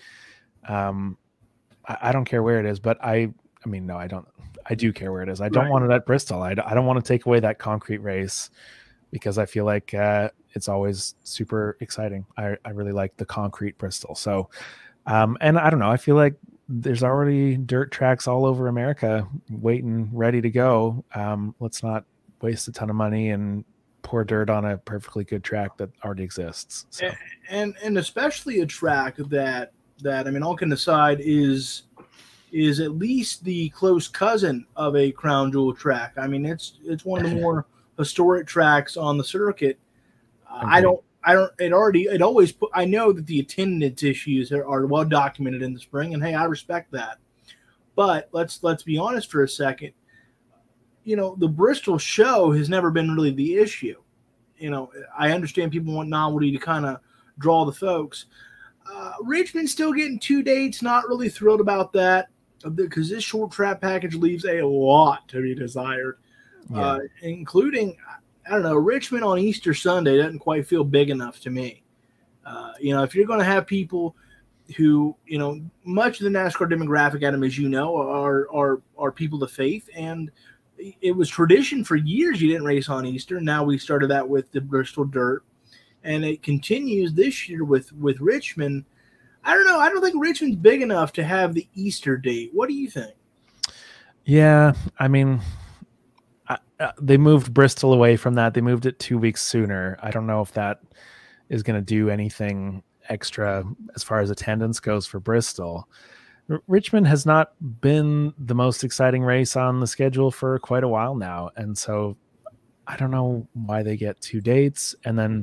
Um, I, I don't care where it is, but I, I mean, no, I don't, I do care where it is. I don't right. want it at Bristol. I, I don't want to take away that concrete race because I feel like, uh, it's always super exciting. I, I really like the concrete Bristol. So, um, and I don't know, I feel like there's already dirt tracks all over America waiting, ready to go. Um, let's not waste a ton of money and pour dirt on a perfectly good track that already exists. So. And, and, and especially a track that, that, I mean, all kidding aside is, is at least the close cousin of a crown jewel track. I mean, it's, it's one of the more historic tracks on the circuit. Uh, I don't, I don't, it already, it always put, I know that the attendance issues are, are well documented in the spring, and hey, I respect that. But let's, let's be honest for a second. You know, the Bristol show has never been really the issue. You know, I understand people want novelty to kind of draw the folks. Uh, Richmond's still getting two dates, not really thrilled about that because this short track package leaves a lot to be desired, yeah. uh, including, I don't know, Richmond on Easter Sunday doesn't quite feel big enough to me. Uh, you know, if you're going to have people who, you know, much of the NASCAR demographic, Adam, as you know, are are are people of faith, and it was tradition for years you didn't race on Easter. Now we started that with the Bristol Dirt, and it continues this year with with Richmond. I don't know. I don't think Richmond's big enough to have the Easter date. What do you think? Yeah, I mean. Uh, they moved Bristol away from that. They moved it two weeks sooner. I don't know if that is going to do anything extra as far as attendance goes for Bristol. R- Richmond has not been the most exciting race on the schedule for quite a while now. And so I don't know why they get two dates and then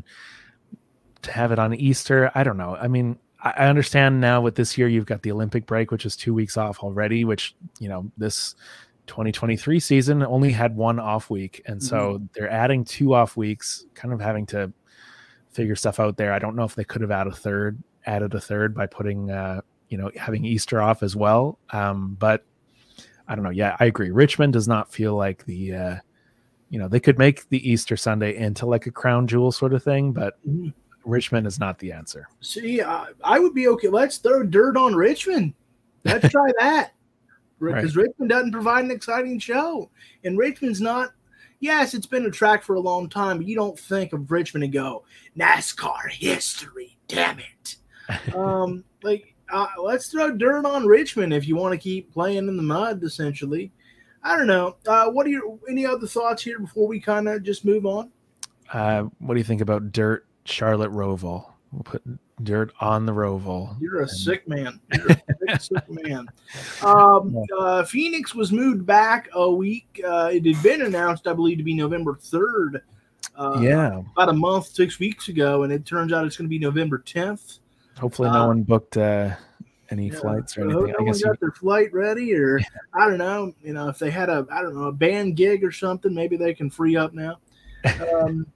to have it on Easter. I don't know. I mean, I, I understand now with this year, you've got the Olympic break, which is two weeks off already, which, you know, this twenty twenty-three season only had one off week. And so mm-hmm. they're adding two off weeks, kind of having to figure stuff out there. I don't know if they could have added a third, added a third by putting, uh, you know, having Easter off as well. Um, but I don't know. Yeah, I agree. Richmond does not feel like the, uh, you know, they could make the Easter Sunday into like a crown jewel sort of thing, but mm-hmm. Richmond is not the answer. See, I, I would be okay. Let's throw dirt on Richmond. Let's try that. Because right. Richmond doesn't provide an exciting show. And Richmond's not, yes, it's been a track for a long time, but you don't think of Richmond and go, NASCAR history, damn it. um, like, uh, let's throw dirt on Richmond if you want to keep playing in the mud, essentially. I don't know. Uh, what are your, any other thoughts here before we kind of just move on? Uh, what do you think about dirt Charlotte Roval? We'll put dirt on the Roval. You're a and... sick man. You're a sick, sick man. Um, uh, Phoenix was moved back a week. Uh, it had been announced, I believe, to be November third. Uh, yeah. About a month, six weeks ago, and it turns out it's going to be November tenth. Hopefully no uh, one booked uh, any yeah, flights or anything. No I guess one got you... their flight ready, or I don't know. You know, if they had a, I don't know, a band gig or something, maybe they can free up now. Um,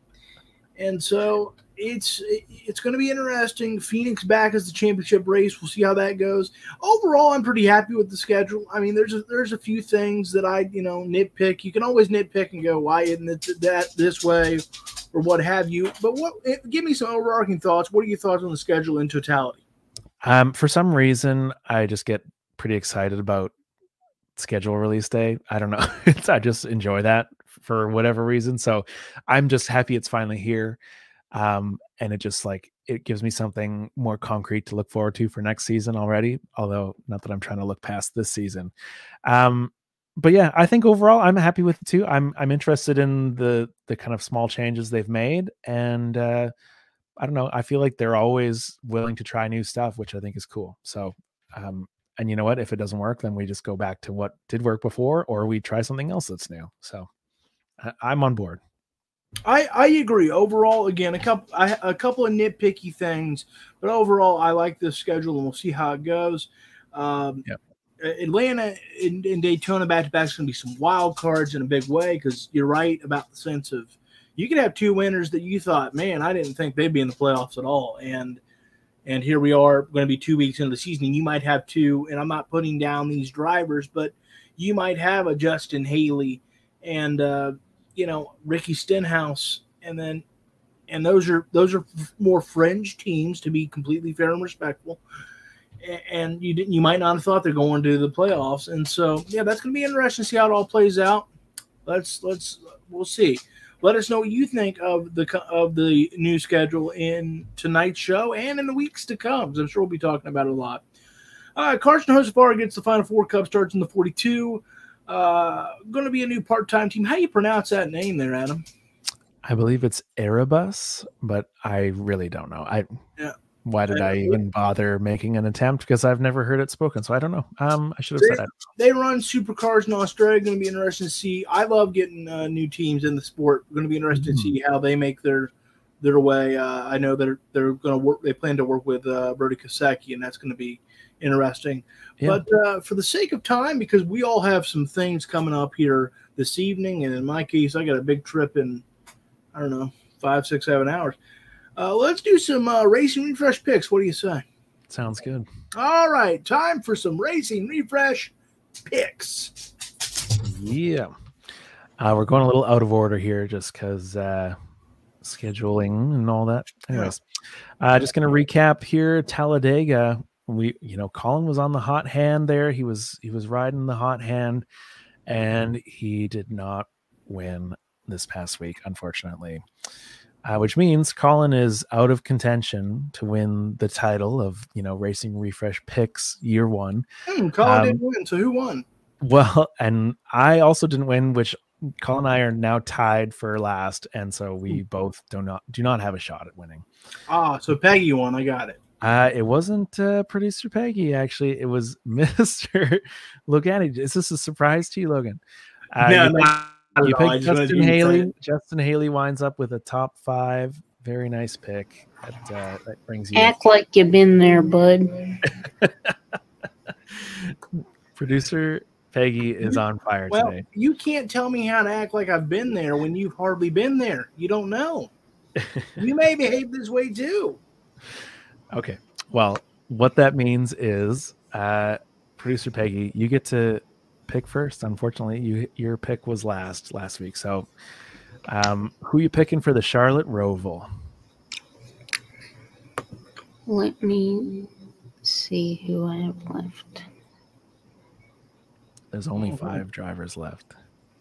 and so it's it's going to be interesting. Phoenix back as the championship race. We'll see how that goes. Overall, I'm pretty happy with the schedule. I mean, there's a, there's a few things that I you know nitpick. You can always nitpick and go, why isn't it that this way, or what have you. But what? Give me some overarching thoughts. What are your thoughts on the schedule in totality? Um, for some reason, I just get pretty excited about schedule release day. I don't know. It's, I just enjoy that for whatever reason. So I'm just happy it's finally here. Um, and it just like, it gives me something more concrete to look forward to for next season already. Although not that I'm trying to look past this season. Um, but yeah, I think overall I'm happy with it too. I'm I'm interested in the the kind of small changes they've made, and uh, I don't know. I feel like they're always willing to try new stuff, which I think is cool. So, um, and you know what? If it doesn't work, then we just go back to what did work before, or we try something else that's new. So, I, I'm on board. I, I agree. Overall, again, a couple I, a couple of nitpicky things, but overall, I like this schedule, and we'll see how it goes. Um, yep. Atlanta and, and Daytona back to back is going to be some wild cards in a big way, because you're right about the sense of you could have two winners that you thought, man, I didn't think they'd be in the playoffs at all, and and here we are going to be two weeks into the season, and you might have two. And I'm not putting down these drivers, but you might have a Justin Haley and uh, you know, Ricky Stenhouse, and then and those are those are more fringe teams, to be completely fair and respectful. And you didn't, you might not have thought they're going to the playoffs, and so yeah, that's going to be interesting to see how it all plays out. Let's let's we'll see. Let us know what you think of the of the new schedule in tonight's show and in the weeks to come. I'm sure we'll be talking about it a lot. Uh, Carson Hocevar gets the Final Four Cup, starts in the forty-two. Uh, going to be a new part-time team. How do you pronounce that name there, Adam? I believe it's Erebus, but I really don't know. I yeah. Why did I even bother making an attempt? Because I've never heard it spoken, so I don't know. Um, I should have they, said it. They run supercars in Australia. Going to be interesting to see. I love getting uh, new teams in the sport. Going to be interesting mm-hmm. to see how they make their their way. Uh, I know they're they're going to work. They plan to work with uh, Brody Kosecki, and that's going to be interesting. Yeah. But uh, for the sake of time, because we all have some things coming up here this evening, and in my case, I got a big trip in, I don't know, five, six, seven hours. Uh, let's do some uh, Racing Refresh picks. What do you say? Sounds good. All right, time for some Racing Refresh picks. Yeah. Uh, we're going a little out of order here just because uh, scheduling and all that. Anyways, uh, just going to recap here. Talladega. We, you know, Colin was on the hot hand there. He was he was riding the hot hand, and he did not win this past week, unfortunately. Uh, which means Colin is out of contention to win the title of, you know, Racing Refresh Picks year one. Hmm, Colin um, didn't win, so who won? Well, and I also didn't win, which Colin and I are now tied for last, and so we both do not do not have a shot at winning. Ah, so Peggy won. I got it. Uh, it wasn't uh, producer Peggy, actually. It was Mister Logan. Is this a surprise to you, Logan? Uh, no, you no. picked, you picked Justin Haley. Justin Haley winds up with a top five. Very nice pick. That, uh, that brings you. Act like you've been there, bud. Producer Peggy is on fire well, today. You can't tell me how to act like I've been there when you've hardly been there. You don't know. You may behave this way too. Okay. Well, what that means is, uh, producer Peggy, you get to pick first. Unfortunately, you your pick was last last week. So, um, who you picking for the Charlotte Roval? Let me see who I have left. There's only five drivers left.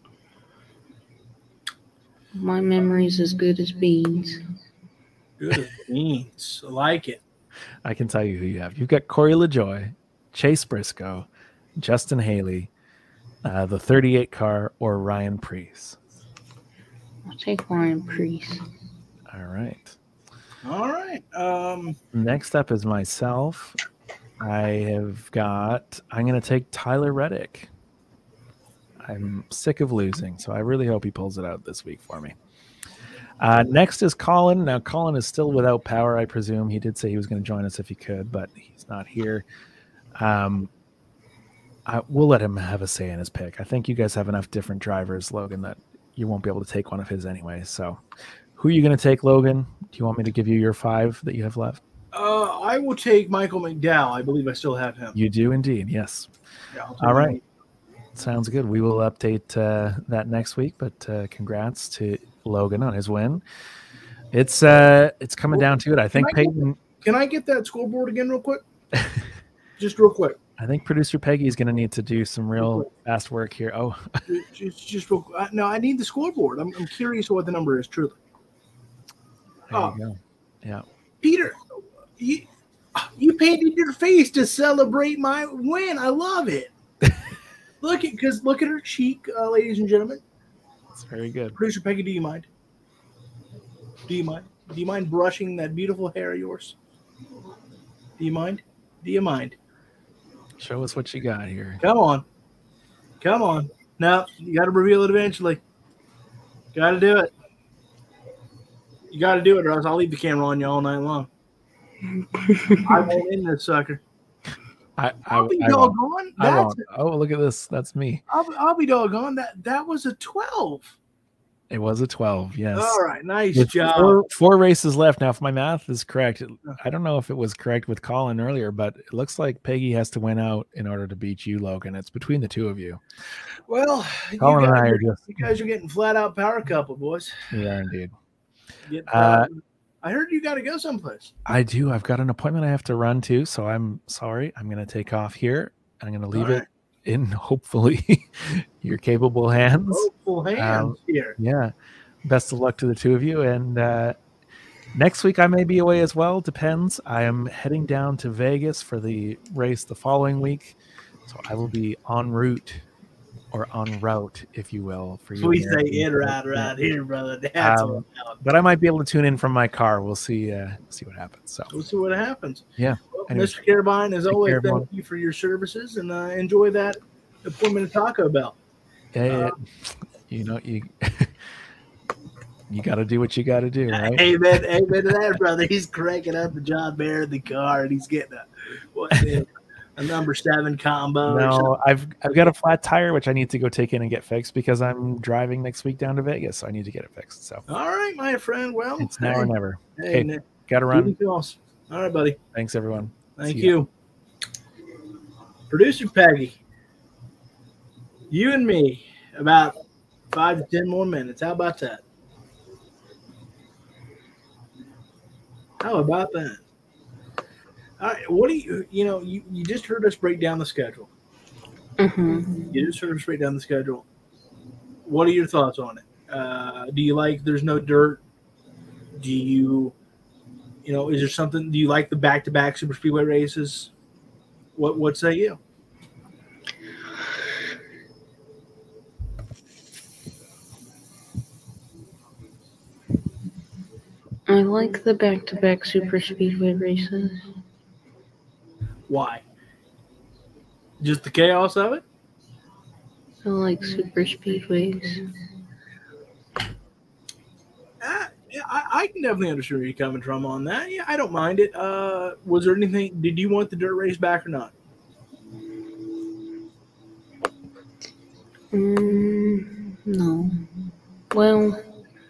My memory's as good as beans. Good as beans. I like it. I can tell you who you have. You've got Corey LaJoie, Chase Briscoe, Justin Haley, uh, the thirty-eight car, or Ryan Preece. I'll take Ryan Preece. All right. All right. Um, Next up is myself. I have got, I'm going to take Tyler Reddick. I'm sick of losing, so I really hope he pulls it out this week for me. Uh, next is Colin. Now, Colin is still without power, I presume. He did say he was going to join us if he could, but he's not here. Um, I, we'll let him have a say in his pick. I think you guys have enough different drivers, Logan, that you won't be able to take one of his anyway. So who are you going to take, Logan? Do you want me to give you your five that you have left? Uh, I will take Michael McDowell. I believe I still have him. You do indeed, yes. Yeah, all right. Him. Sounds good. We will update uh, that next week, but uh, congrats to Logan on his win. It's uh, it's coming down to it. I think can I Peyton. Get, can I get that scoreboard again, real quick? Just real quick. I think producer Peggy is going to need to do some real fast work here. Oh, just, just real. No, I need the scoreboard. I'm, I'm curious what the number is. Truly. There oh. you go. Yeah. Peter, you you painted your face to celebrate my win. I love it. Look at because look at her cheek, uh, ladies and gentlemen. It's very good. Producer Peggy, do you mind? Do you mind? Do you mind brushing that beautiful hair of yours? Do you mind? Do you mind? Show us what you got here. Come on. Come on. No, you got to reveal it eventually. Got to do it. You got to do it, or else I'll leave the camera on you all night long. I won't in this sucker. I, I, I'll be I doggone. I won't. Oh, look at this. That's me. I'll, I'll be doggone. That that was a twelve. It was a twelve, yes. All right, nice with job. Four, four races left. Now, if my math is correct, I don't know if it was correct with Colin earlier, but it looks like Peggy has to win out in order to beat you, Logan. It's between the two of you. Well, Colin you guys, and I are just. You guys are getting flat out power couple, boys. We are indeed. Get, uh, uh, I heard you got to go someplace. I do. I've got an appointment I have to run to, so I'm sorry. I'm going to take off here. I'm going to leave All right. it in, hopefully, your capable hands. Hopeful hands um, here. Yeah. Best of luck to the two of you. And uh, next week I may be away as well. Depends. I am heading down to Vegas for the race the following week. So I will be en route or en route, if you will. For you. We say it right, right here, brother. That's um, but I might be able to tune in from my car. We'll see. Uh, see what happens. So we'll see what happens. Yeah. Well, Anyways, Mister Carabine, as always, care, thank everyone. you for your services and uh, enjoy that appointment at Taco Bell. Yeah, Uh, you know you. You got to do what you got to do, right? Amen, amen to that, brother. He's cranking up the John Mayer in the car, and he's getting a what is it, a number seven combo. or No, something. I've I've got a flat tire which I need to go take in and get fixed because I'm driving next week down to Vegas, so I need to get it fixed. So All right, my friend. Well, it's now hey, or never. Hey, Okay, Nick, got to run. All right, buddy. Thanks, everyone. Thank See ya. you. Producer Peggy, you and me, about five to ten more minutes. How about that? How about that? All right, what do you, you know, you, you just heard us break down the schedule. Mm-hmm. You just heard us break down the schedule. What are your thoughts on it? Uh, do you like there's no dirt? Do you, you know, is there something, do you like the back-to-back super speedway races? What, what say you? I like the back-to-back super speedway races. Why? Just the chaos of it? I like super speedways. Uh, yeah, I, I can definitely understand where you're coming from on that. Yeah, I don't mind it. Uh, was there anything? Did you want the dirt race back or not? Mm, no. Well,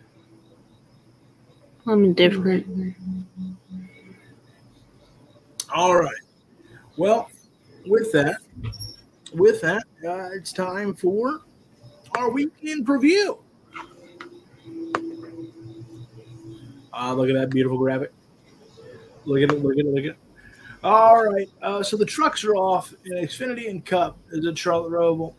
I'm indifferent. All right. Well, with that, with that, uh, it's time for our weekend preview. Ah, look at that beautiful graphic. Look at it, look at it, look at it. All right. Uh, so the trucks are off in Xfinity and Cup is at Charlotte Roval.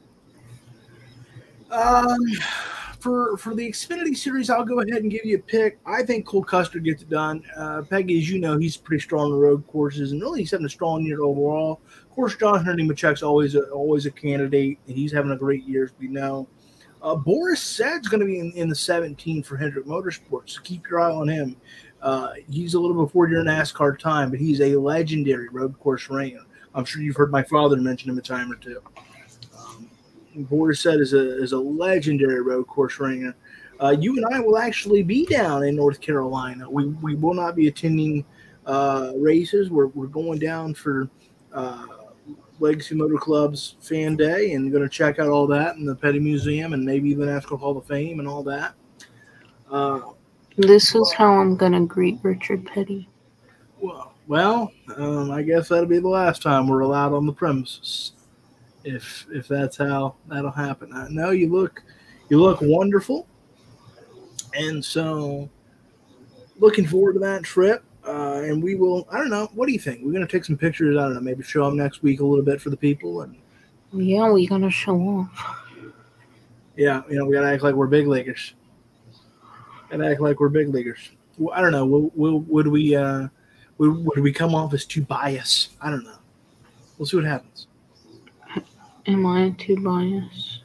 Um, for for the Xfinity series, I'll go ahead and give you a pick. I think Cole Custer gets it done. Uh, Peggy, as you know, he's pretty strong on the road courses, and really he's having a strong year overall. Of course, John Henry Machek's always a, always a candidate, and he's having a great year, as we know. Uh, Boris Said's going to be in, in the seventeen for Hendrick Motorsports, so keep your eye on him. Uh, he's a little before your NASCAR time, but he's a legendary road course ringer. I'm sure you've heard my father mention him a time or two. Um, Boris Said is a is a legendary road course ringer. Uh, you and I will actually be down in North Carolina. We we will not be attending uh, races. We're we're going down for uh, Legacy Motor Club's Fan Day and going to check out all that in the Petty Museum and maybe the NASCAR Hall of Fame and all that. Uh, This is how I'm going to greet Richard Petty. well, well um, I guess that'll be the last time we're allowed on the premises, if if that's how that'll happen. I know you look you look wonderful, and so looking forward to that trip. Uh, and we will. I don't know. What do you think? We're going to take some pictures. I don't know. Maybe show them next week a little bit for the people. And Yeah, we're going to show off. yeah, you know, we got to act like we're big leaguers. Got to act like we're big leaguers. Well, I don't know. Will, will, would we? Uh, Would, would we come off as too biased? I don't know. We'll see what happens. Am I too biased?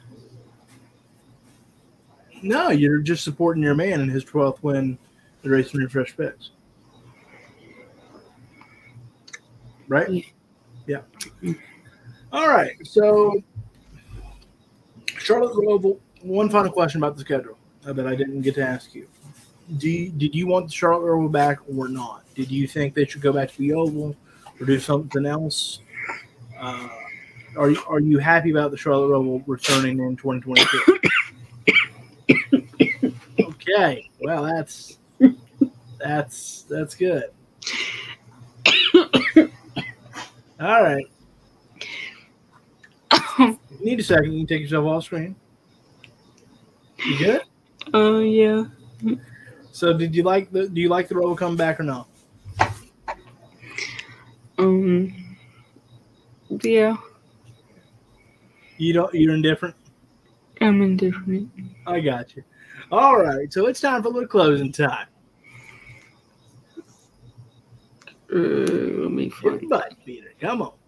No, you're just supporting your man in his twelfth win at Racing Refresh Picks. Right? Yeah. yeah. All right. So, Charlotte Roval, one final question about the schedule that I didn't get to ask you. Do you, did you want the Charlotte Roval back or not? Did you think they should go back to the Oval or do something else? Uh, are you are you happy about the Charlotte Roval returning in twenty twenty-two? Okay, well that's that's that's good. All right. You need a second. You can take yourself off screen. You good? Oh uh, yeah. So, did you like the? Do you like the Roval coming back or not? Um. Yeah. You don't. You're indifferent. I'm indifferent. I got you. All right. So it's time for a little closing time. Uh, let me find your butt, Peter. Come on.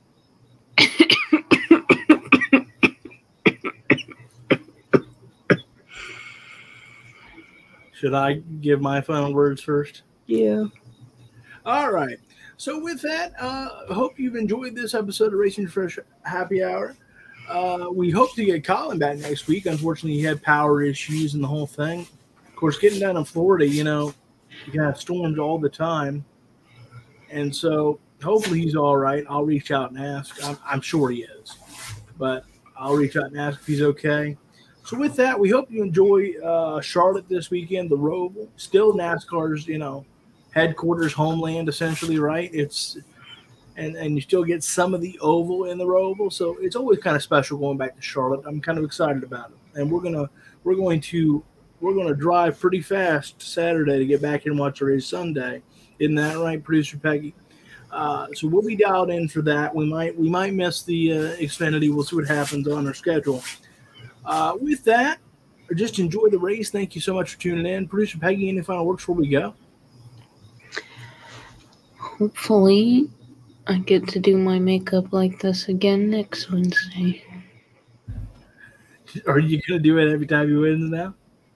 Should I give my final words first? Yeah. All right. So with that, uh, hope you've enjoyed this episode of Racing Refresh Happy Hour. Uh, we hope to get Colin back next week. Unfortunately, he had power issues and the whole thing. Of course, getting down in Florida, you know, you got storms all the time. And so hopefully he's all right. I'll reach out and ask. I'm, I'm sure he is. But I'll reach out and ask if he's okay. So with that, we hope you enjoy uh, Charlotte this weekend, the Roval. Still NASCAR's, you know, headquarters, homeland, essentially, right? It's and and you still get some of the oval in the Roval, so it's always kind of special going back to Charlotte. I'm kind of excited about it, and we're gonna we're going to we're gonna drive pretty fast Saturday to get back here and watch the race Sunday. Isn't that right, producer Peggy? Uh, so we'll be dialed in for that. We might we might miss the uh, Xfinity. We'll see what happens on our schedule. Uh, with that, just enjoy the race. Thank you so much for tuning in. Producer Peggy, any final words before we go? Hopefully, I get to do my makeup like this again next Wednesday. Are you going to do it every time you win now?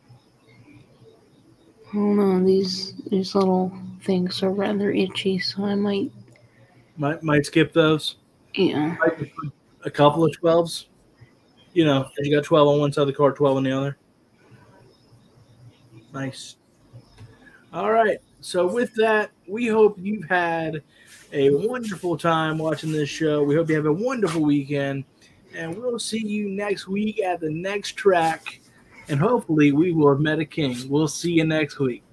I don't know. These, these little things are rather itchy, so I might... Might, might skip those? Yeah. Might put a couple of twelves? You know, you got twelve on one side of the car, twelve on the other. Nice. All right. So with that, we hope you've had a wonderful time watching this show. We hope you have a wonderful weekend. And we'll see you next week at the next track. And hopefully we will have met a king. We'll see you next week.